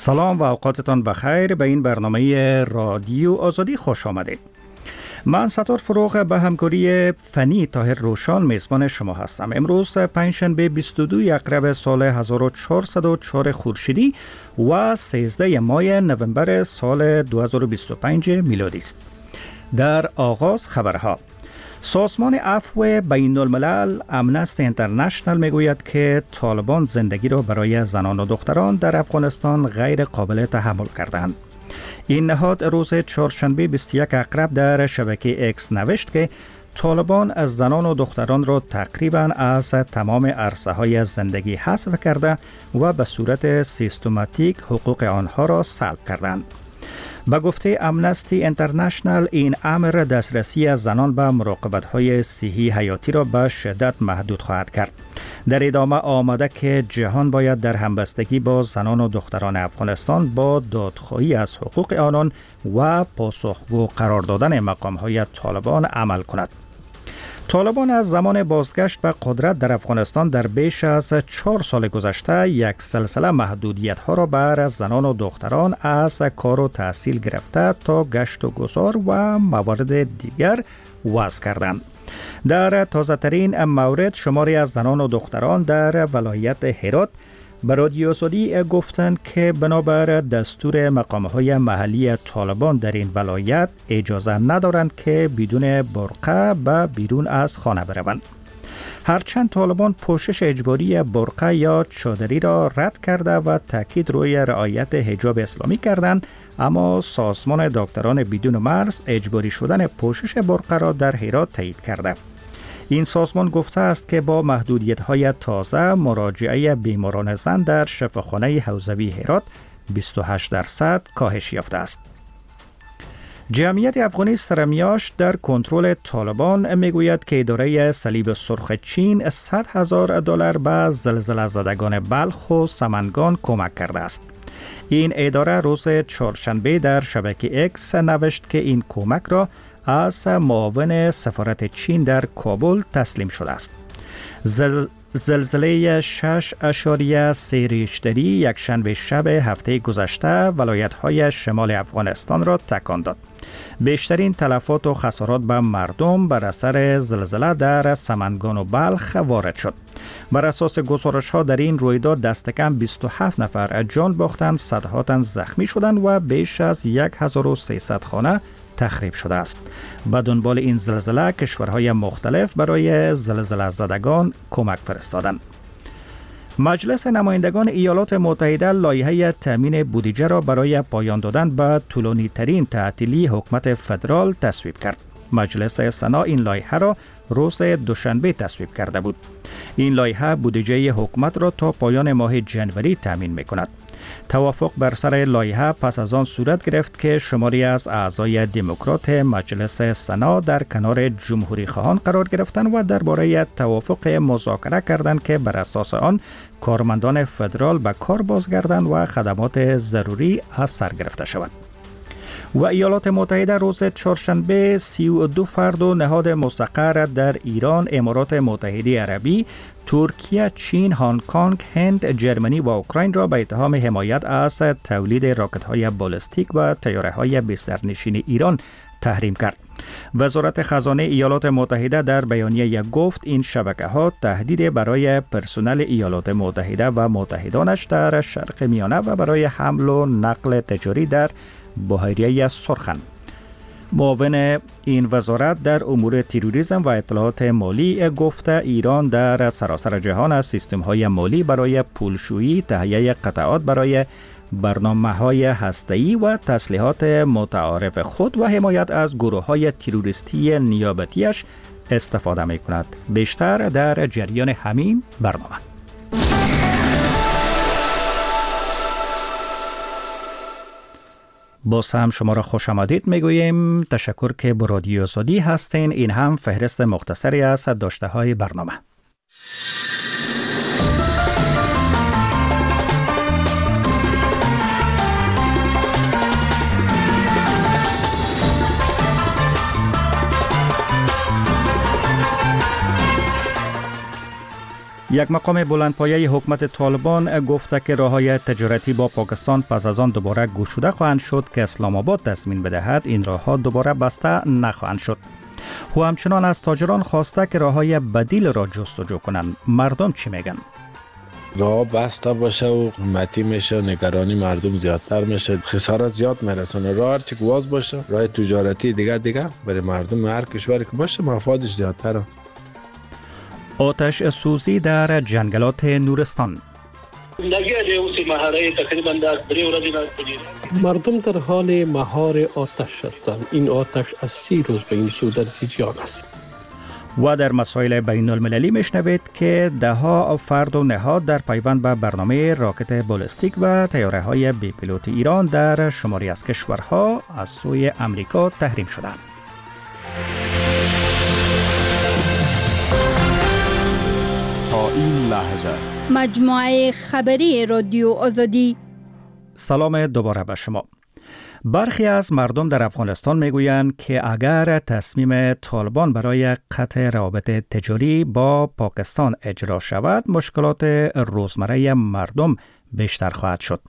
سلام و اوقاتتان بخیر. به این برنامه رادیو آزادی خوش آمدید. من ستار فروغ به همکاری فنی طاهر روشان میزبان شما هستم. امروز پنجشنبه 22 اکتبر سال 1404 خورشیدی و 13 ماه نوامبر سال 2025 میلادی است. در آغاز خبرها. سازمان عفو بین الملل امنستی اینترنشنال میگوید که طالبان زندگی را برای زنان و دختران در افغانستان غیر قابل تحمل کردند. این نهاد روز چهارشنبه 21 اکتبر در شبکه اکس نوشت که طالبان از زنان و دختران را تقریباً از تمام عرصه‌های زندگی حذف کرده و به صورت سیستماتیک حقوق آنها را سلب کردند. به گفته امنستی اینترنشنال این امر دسترسی از زنان به مراقبت‌های صحی حیاتی را به شدت محدود خواهد کرد. در ادامه آمده که جهان باید در همبستگی با زنان و دختران افغانستان با دادخواهی از حقوق آنان و پاسخگو قرار دادن مقام‌های طالبان عمل کند. طالبان از زمان بازگشت به قدرت در افغانستان در بیش از 4 سال گذشته یک سلسله محدودیت‌ها را بر زنان و دختران از کار و تحصیل گرفته تا گشت و گذار و موارد دیگر وضع کردند. در تازه‌ترین مورد شماری از زنان و دختران در ولایت هرات به رادیو آزادی گفتند که بنابر دستور مقام‌های محلی طالبان در این ولایت اجازه ندارند که بدون برقع به بیرون از خانه بروند. هرچند طالبان پوشش اجباری برقع یا چادری را رد کرده و تاکید روی رعایت حجاب اسلامی کردند، اما سازمان دکتران بدون مرز اجباری شدن پوشش برقع را در هرات تایید کرده. این سازمان گفته است که با محدودیت‌های تازه مراجعه بیماران زن در شفاخانه حوزوی هرات 28% کاهش یافته است. جمعیت افغانی سرمیاش در کنترل طالبان میگوید که اداره صلیب سرخ چین $100,000 به زلزله زدگان بلخ و سمنگان کمک کرده است. این اداره روز چهارشنبه در شبکه اکس نوشت که این کمک را از معاون سفارت چین در کابل تسلیم شده است. زلزله 6.3 ریشتری یک شنبه شب هفته گذشته ولایت‌های شمال افغانستان را تکان داد. بیشترین تلفات و خسارات به مردم بر اثر زلزله در سمنگان و بلخ وارد شد. بر اساس گزارش‌ها در این رویداد دست کم 27 نفر جان باختند، صدها تن زخمی شدند و بیش از 1300 خانه تخریب شده است. به دنبال این زلزله کشورهای مختلف برای زلزله زدگان کمک فرستادند. مجلس نمایندگان ایالات متحده لایحه تامین بودجه را برای پایان دادن به طولانی ترین تعطیلی حکومت فدرال تصویب کرد. مجلس سنا این لایحه را روز دوشنبه تصویب کرده بود. این لایحه بودجه حکومت را تا پایان ماه جنوری تامین می‌کند. توافق بر سر لایحه پس از آن صورت گرفت که شماری از اعضای دموکرات مجلس سنا در کنار جمهوری خواهان قرار گرفتند و درباره توافق مذاکره کردند که بر اساس آن کارمندان فدرال به کار بازگردند و خدمات ضروری از سر گرفته شود. و ایالات متحده روز چهارشنبه 32 فرد و نهاد مستقر در ایران، امارات متحده عربی، ترکیه، چین، هنگ کنگ، هند، جرمنی و اوکراین را به اتهام حمایت از تولید راکت‌های بالستیک و طیاره‌های بسترنشین ایران تحریم کرد. وزارت خزانه ایالات متحده در بیانیه گفت این شبکه‌ها تهدید برای پرسنل ایالات متحده و متحدانش در شرق میانه و برای حمل و نقل تجاری در بحیره سرخند. معاون این وزارت در امور تروریسم و اطلاعات مالی گفته ایران در سراسر جهان از سیستم‌های مالی برای پولشویی، تهیه قطعات برای برنامه‌های هسته‌ای و تسلیحات متعارف خود و حمایت از گروه‌های تروریستی نیابتیش استفاده می‌کند. بیشتر در جریان همین برنامه. باز هم شما را خوش آمدید میگوییم. تشکر که با رادیو آزادی هستین. این هم فهرست مختصری از داشته های برنامه. یک مقام بلندپایه حکومت طالبان گفته که راههای تجارتی با پاکستان پس از آن دوباره گشوده خواهند شد که اسلام آباد تصمیم بدهد این راهها دوباره بسته نخواهند شد. او همچنان از تاجران خواسته که راههای بدیل را جستجو کنند. مردم چی میگن؟ راه بسته باشه و قیمتی میشه، نگرانی مردم زیادتر میشه، خسارت زیاد میرسونه. راه هرچی گواز باشه، راه تجارتی دیگه برای مردم هر کشوری که باشه مفادش زیادتره. آتش سوزی در جنگلات نورستان. مردم در حال مهار آتش هستند. این آتش از 30 روز به این سو در جریان است. و در مسائل بین المللی میشنوید که دهها فرد و نهاد در پیوند به برنامه راکت بالستیک و طیاره های بی پیلوت ایران در شماری از کشورها از سوی امریکا تحریم شدند. تا این لحظه مجموعه خبری رادیو آزادی. سلام دوباره به شما. برخی از مردم در افغانستان میگویند که اگر تصمیم طالبان برای قطع روابط تجاری با پاکستان اجرا شود، مشکلات روزمره مردم بیشتر خواهد شد.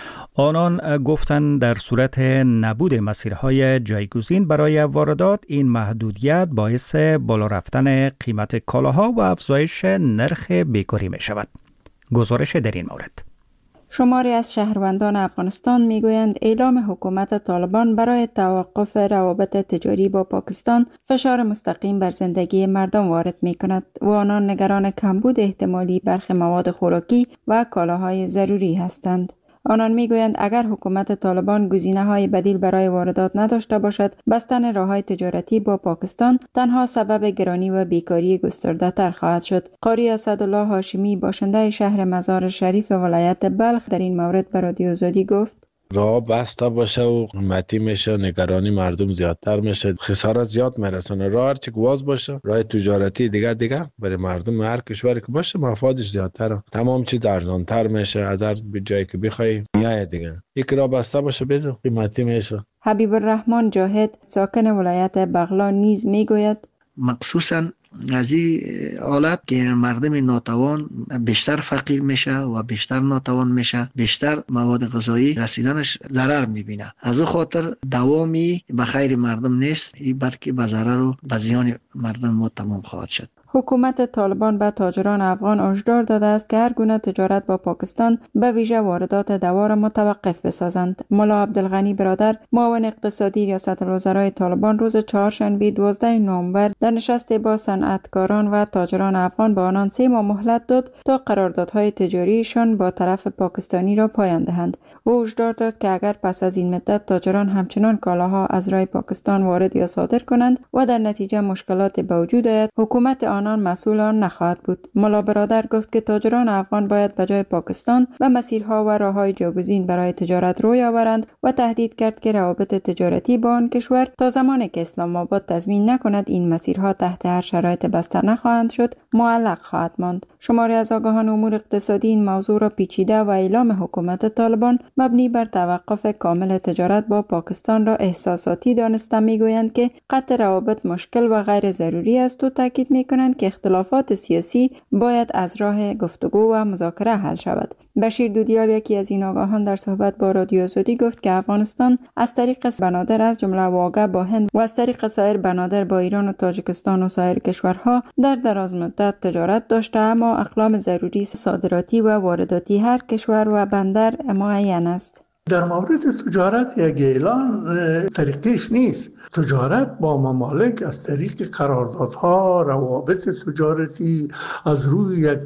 آنان گفتند در صورت نبود مسیرهای جایگزین برای واردات، این محدودیت باعث بالا رفتن قیمت کالاها و افزایش نرخ بیکاری می شود. گزارش در این مورد. شماری از شهروندان افغانستان میگویند اعلام حکومت طالبان برای توقف روابط تجاری با پاکستان فشار مستقیم بر زندگی مردم وارد می کند و آنان نگران کمبود احتمالی برخی مواد خوراکی و کالاهای ضروری هستند. آنان میگویند اگر حکومت طالبان گزینه‌های بدیل برای واردات نداشته باشد، بستن راه‌های تجارتی با پاکستان تنها سبب گرانی و بیکاری گسترده‌تر خواهد شد. قاری اسدالله هاشمی باشنده شهر مزار شریف ولایت بلخ در این مورد به رادیو آزادی گفت: راه بسته باشه و قیمتی میشه، نگرانی مردم زیادتر میشه، خسارت زیاد میرسونه. راه هرچی گواز باشه، راه تجارتی دیگه برای مردم هر کشوری که باشه مفادش زیادتره. تمام چیز ارزانتر میشه، از هر جایی که بخوای میای دیگه. یک راه بسته باشه بزن قیمتی میشه. حبیب الرحمن جاهد ساکن ولایت بغلان نیز میگوید مخصوصاً از این حالت که مردم ناتوان بیشتر فقیر میشه و بیشتر ناتوان میشه، بیشتر مواد غذایی رسیدنش ضرر میبینه. از او خاطر دوامی به خیر مردم نیست، این بلکه به ضرر و به زیان مردم ما تمام خواهد شد. حکومت طالبان به تاجران افغان هشدار داده است که هر گونه تجارت با پاکستان به ویژه واردات دوا را متوقف بسازند. ملا عبدالغنی برادر معاون اقتصادی ریاست الوزرای طالبان روز چهارشنبه 12 نوامبر در نشستی با صنعتکاران و تاجران افغان به آنان 3 ماه مهلت داد تا قراردادهای تجاریشان با طرف پاکستانی را پایان دهند. او هشدار داد که اگر پس از این مدت تاجران همچنان کالاها از راه پاکستان وارد یا صادر کنند و در نتیجه مشکلات به وجود آید، حکومت آنان مسئول آن نخواهد بود. ملا برادر گفت که تاجران افغان باید به جای پاکستان و مسیرها و راههای جایگزین برای تجارت روی آورند و تهدید کرد که روابط تجارتی با آن کشور تا زمانی که اسلام آباد تضمین نکند این مسیرها تحت هر شرایط بسته نخواهند شد معلق خواهد ماند. شماری از آگاهان امور اقتصادی این موضوع را پیچیده و اعلام حکومت طالبان مبنی بر توقف کامل تجارت با پاکستان را احساساتی دانسته میگویند که قطع روابط مشکل و غیر ضروری است و تاکید میکنند که اختلافات سیاسی باید از راه گفتگو و مذاکره حل شود. بشیر دودیال یکی از این آگاهان در صحبت با رادیو آزادی گفت که افغانستان از طریق بنادر از جمله واگه با هند و از طریق سایر بنادر با ایران و تاجیکستان و سایر کشورها در دراز مدت تجارت داشته، اما اقلام ضروری صادراتی و وارداتی هر کشور و بندر معین است. در مورد تجارت یک اعلان طریقش نیست. تجارت با ممالک از طریق قراردادها، روابط تجارتی، از روی یک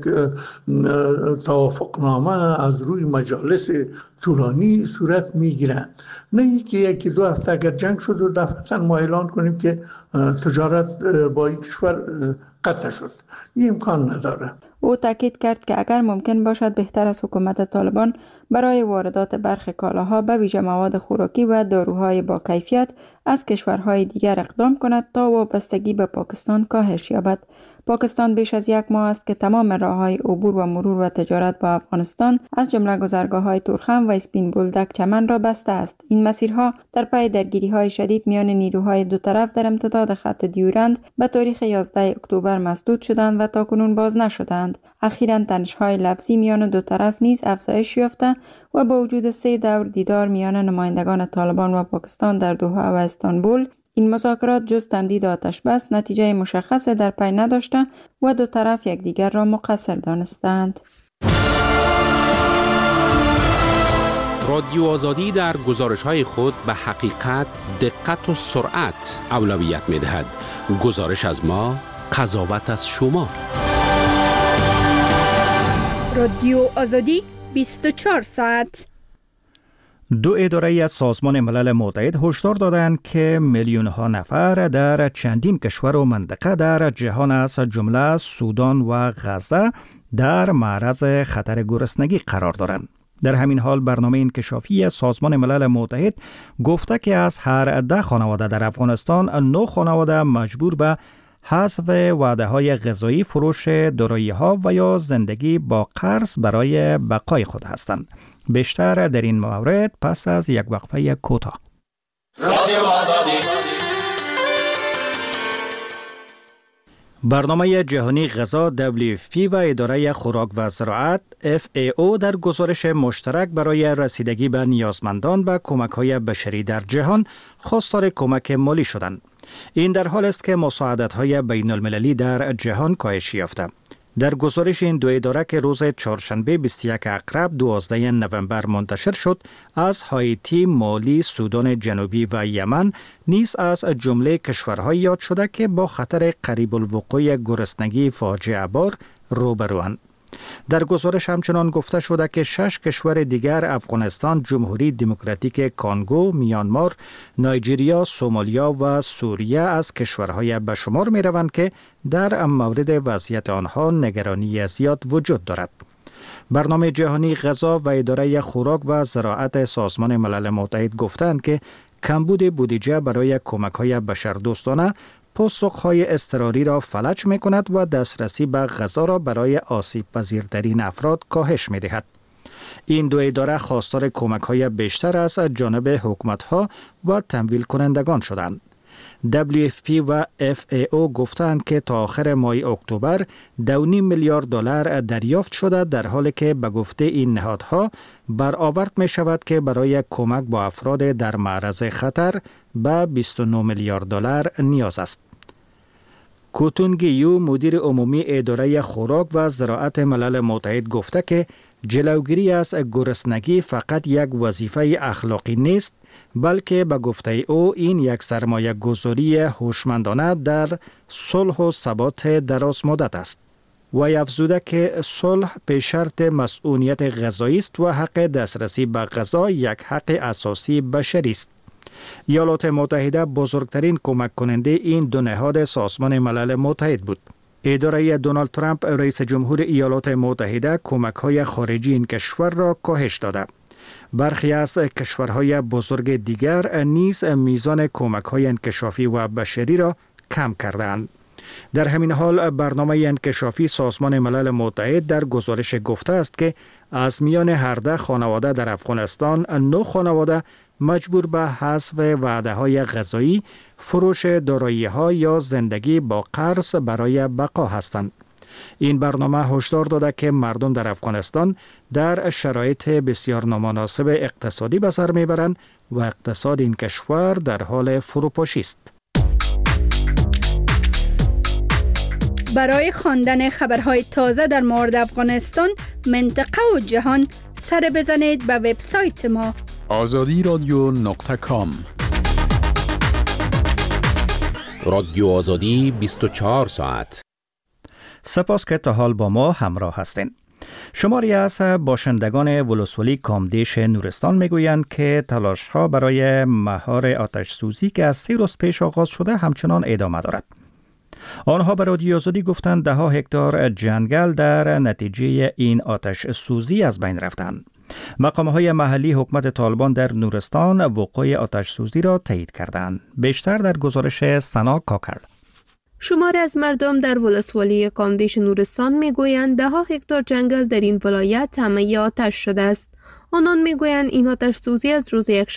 توافقنامه، از روی مجالس طولانی صورت میگیرند. نه اینکه یکی دو هفته اگر جنگ شد و دفعتاً ما اعلان کنیم که تجارت با این کشور قطع شد. این امکان نداره. او تاکید کرد که اگر ممکن باشد بهتر از حکومت طالبان برای واردات برخی کالاها به ویژه مواد خوراکی و داروهای با کیفیت از کشورهای دیگر اقدام کند تا وابستگی به پاکستان کاهش یابد. پاکستان بیش از 1 ماه است که تمام راههای عبور و مرور و تجارت با افغانستان از جمله گذرگاه‌های تورخم و اسپین بولدک چمن را بسته است. این مسیرها در پی درگیری‌های شدید میان نیروهای دو طرف در امتداد خط دیورند به تاریخ 11 اکتبر مسدود شدند و تاکنون باز نشدند. اخیراً تنش‌های لفظی میان دو طرف نیز افزایش یافته و با وجود 3 دور دیدار میان نمایندگان طالبان و پاکستان در دوحه و استانبول، این مذاکرات جز تمدید آتش بس نتیجه مشخص در پی نداشته و دو طرف یکدیگر را مقصر دانستند. رادیو آزادی در گزارش‌های خود به حقیقت، دقت و سرعت اولویت می‌دهد. گزارش از ما، قضاوت از شما. رادیو آزادی 24 ساعت. دو اداره از سازمان ملل متحد هشدار دادند که میلیون‌ها نفر در چندین کشور و منطقه در جهان از جمله سودان و غزه در معرض خطر گرسنگی قرار دارند. در همین حال برنامه انکشافی سازمان ملل متحد گفته که از هر 10 خانواده در افغانستان 9 خانواده مجبور به حذف وعده‌های غذایی، فروش دارایی‌ها و یا زندگی با قرض برای بقای خود هستند. بیشتر در این مورد پس از یک وقفه کوتاه. برنامه جهانی غذا WFP و اداره خوراک و زراعت FAO در گزارش مشترک برای رسیدگی به نیازمندان به کمک‌های بشری در جهان خواستار کمک مالی شدند. این در حال است که مساعدت‌های بین‌المللی در جهان کاهش یافته. در گزارش این دو اداره که روز چهارشنبه 21 اکتبر 12 نوامبر منتشر شد، از هایتی، مالی، سودان جنوبی و یمن نیز از جمله کشورهایی یاد شده که با خطر قریب الوقوع گرسنگی فاجعه بار روبروند. در گزارش همچنان گفته شده که 6 کشور دیگر افغانستان، جمهوری دموکراتیک کانگو، میانمار، نایجریا، سومالیا و سوریه از کشورهای به شمار می روند که در مورد وضعیت آنها نگرانی زیاد وجود دارد. برنامه جهانی غذا و اداره خوراک و زراعت سازمان ملل متحد گفتند که کمبود بودجه برای کمک‌های بشردوستانه پاسخ‌های اضطراری را فلج می‌کند و دسترسی به غذا را برای آسیب پذیرترین افراد کاهش می‌دهد. این دو اداره خواستار کمک‌های بیشتر از جانب حکومت‌ها و تمویل کنندگان شدند. WFP و FAO گفتند که تا آخر ماه اکتبر 2.5 میلیارد دلار دریافت شده، در حالی که به گفته این نهادها برآورد می شود که برای کمک با افراد در معرض خطر به 29 میلیارد دلار نیاز است. کوتونگیو، مدیر عمومی اداره خوراک و زراعت ملل متحد گفته که جلوگیری از گرسنگی فقط یک وظیفه اخلاقی نیست، بلکه به گفته او این یک سرمایه گذاری هوشمندانه در صلح و ثبات دراز مدت است. و افزوده که صلح به شرط مسئولیت غذایی است و حق دسترسی به غذا یک حق اساسی بشری است. ایالات متحده بزرگترین کمک کننده این دو نهاد سازمان ملل متحد بود. اداره دونالد ترامپ رئیس جمهور ایالات متحده کمک‌های خارجی این کشور را کاهش داده. برخی از کشورهای بزرگ دیگر نیز میزان کمک‌های انکشافی و بشری را کم کردند. در همین حال برنامه انکشافی سازمان ملل متحد در گزارش گفته است که از میان هر 10 خانواده در افغانستان 9 خانواده مجبور به حذف وعده‌های غذایی، فروش دارایی‌ها یا زندگی با قرض برای بقا هستند. این برنامه هشدار داده که مردم در افغانستان در شرایط بسیار نامناسب اقتصادی به سر میبرند و اقتصاد این کشور در حال فروپاشی است. برای خواندن خبرهای تازه در مورد افغانستان، منطقه و جهان، سر بزنید به وبسایت ما azadiradyo.com. رادیو آزادی 24 ساعت. سپاس که تا حال با ما همراه هستین. شماری از باشندگان ولسوالی کامدیش نورستان میگویند که تلاش‌ها برای مهار آتش سوزی که از 3 روز پیش آغاز شده همچنان ادامه دارد. آنها به رادیو آزادی گفتند 10 هکتار جنگل در نتیجه این آتش سوزی از بین رفتند. مقام‌های محلی حکومت طالبان در نورستان وقوع آتش سوزی را تایید کردند. بیشتر در گزارش سنا کاکر. شماری از مردم در ولسوالی کامدیش نورستان میگویند 10 هکتار جنگل در این ولایت طعمه آتش شده است. آنان میگویند این آتش سوزی از روز یکشنبه